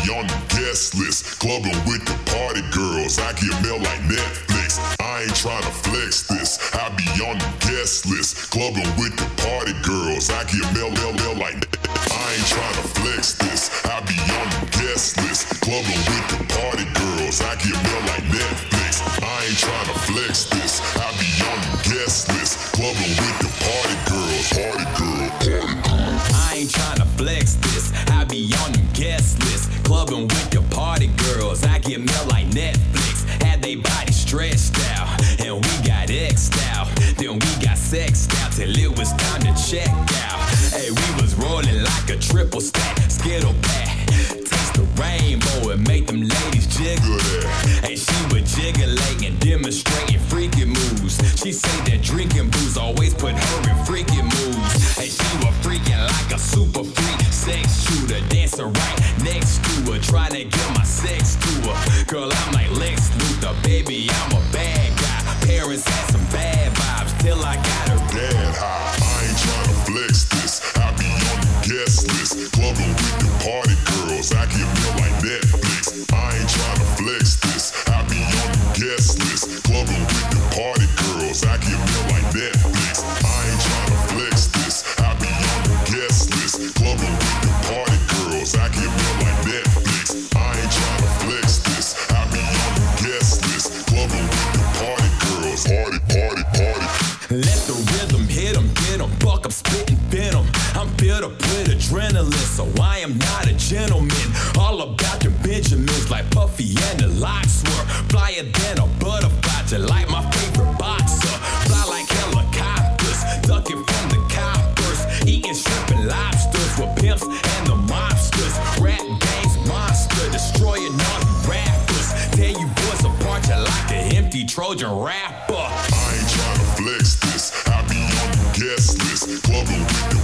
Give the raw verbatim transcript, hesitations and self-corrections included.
on the guest list, clubbing with the party girls. I get mail like Netflix. I ain't tryna flex this. I be on the guest list, clubbing with the party girls. I get mail, mail, mail like. I ain't tryna flex this. I be on the guest list, clubbing with the party girls. I get mail like Netflix. I ain't tryna flex this. I be on the guest list, clubbing with the party girls. Party girl, party girl. I ain't tryna flex this. I be on the guest list, clubbing with the party girls. I get mail like Netflix. Had they body stretched out, and we got X'd out. Then we got sexed out till it was time to check out. Hey, we was rolling like a triple stack, Skittle pack. Taste the rainbow and make them ladies jiggle there. Hey, she was jiggling and demonstrating freaky moves. She said that drinking booze always put her in freaky moods. Hey, she was freaking like a super freak, sex shooter, dancing right next to her, trying to get my sex to her. Girl, I'm like Lex Luthor, baby, I'm a bad guy. Parents had some bad vibes till I got her dead high. I ain't tryna flex this. I be on the guest list, clubbing with the party girls. I get mail like Netflix. I ain't tryna flex this. I be on the guest list, clubbing with the party girls. I get mail like Netflix. I ain't tryna flex this. I be on the guest list, clubbing with the party girls. I get mail like Netflix. I ain't tryna flex this. I be on the guest list, clubbing with the party girls. Party, party, party. Let the rhythm hit 'em, get 'em, buck 'em, spit and venom. I'm built up with adrenaline, so I am not a gentleman. All about the Benjamins like Puffy and the Locksworth. Flyer than a butterfly, just like my favorite boxer. Fly like helicopters, ducking from the coppers. Eating shrimp and lobsters with pimps and the mobsters. Rap games monster, destroying all the rappers. Tear you boys apart, you like an empty Trojan rapper. I ain't tryna flex this. I be on the guest list, clubbing with the